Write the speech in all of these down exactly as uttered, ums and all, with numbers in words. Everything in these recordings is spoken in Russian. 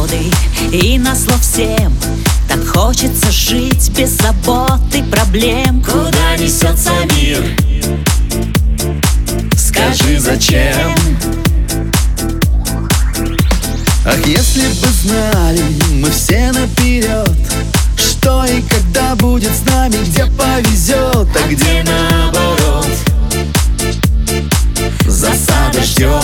годы, и назло всем так хочется жить без забот и проблем. Куда несется мир? Скажи, зачем? Ах, если бы знали мы все наперед, что и когда будет с нами, где повезет, а где наоборот засада ждет.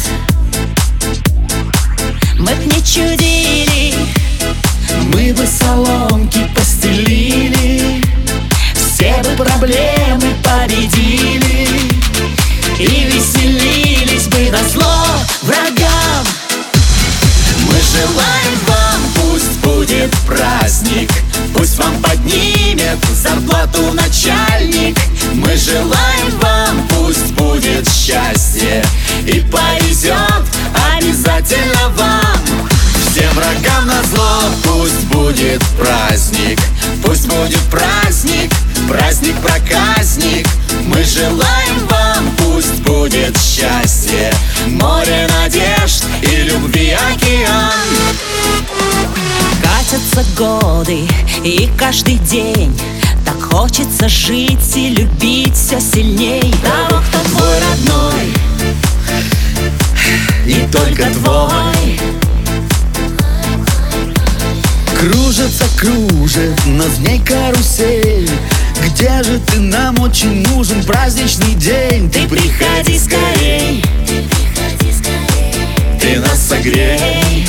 Мы б не чудили, мы бы соломки постелили, все бы проблемы победили и веселились бы назло врагам. Мы желаем вам, пусть будет праздник, пусть вам поднимет зарплату начальник. Мы желаем вам, пусть будет счастье и повезет обязательно вам. Всем врагам назло пусть будет праздник, пусть будет праздник, праздник-проказник. Мы желаем вам, пусть будет счастье, море надежд и любви океан. Катятся годы, и каждый день так хочется жить и любить все сильней того, кто твой родной и только твой. Кружится, кружит на змей карусель. Где же ты, нам очень нужен праздничный день. Ты приходи скорей, ты нас согрей.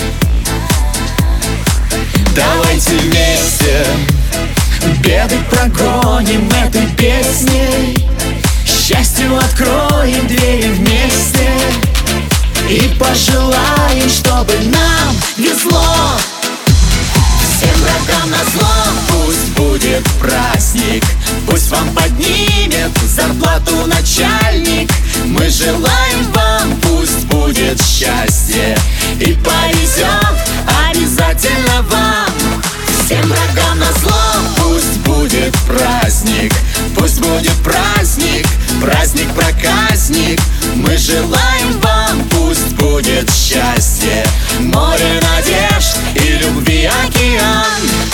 Давайте вместе беды прогоним этой песней, счастью откроем двери вместе и пожелаем, чтобы нам везло. Всем врагам назло пусть будет праздник, пусть вам поднимет зарплату начальник. Мы желаем вам, пусть будет счастье и повезет обязательно вам. Всем врагам назло пусть будет праздник, пусть будет праздник, праздник-проказник. Мы желаем вам, пусть будет счастье, море надежд и любви океан.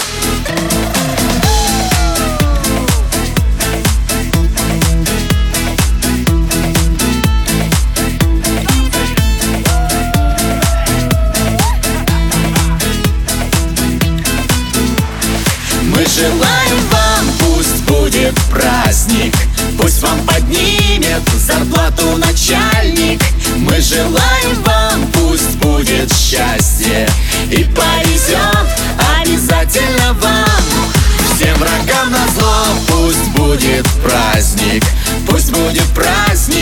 Мы желаем вам, пусть будет праздник, пусть вам поднимет зарплату начальник. Мы желаем вам, пусть будет счастье и повезет обязательно вам. Всем врагам назло пусть будет праздник, пусть будет праздник,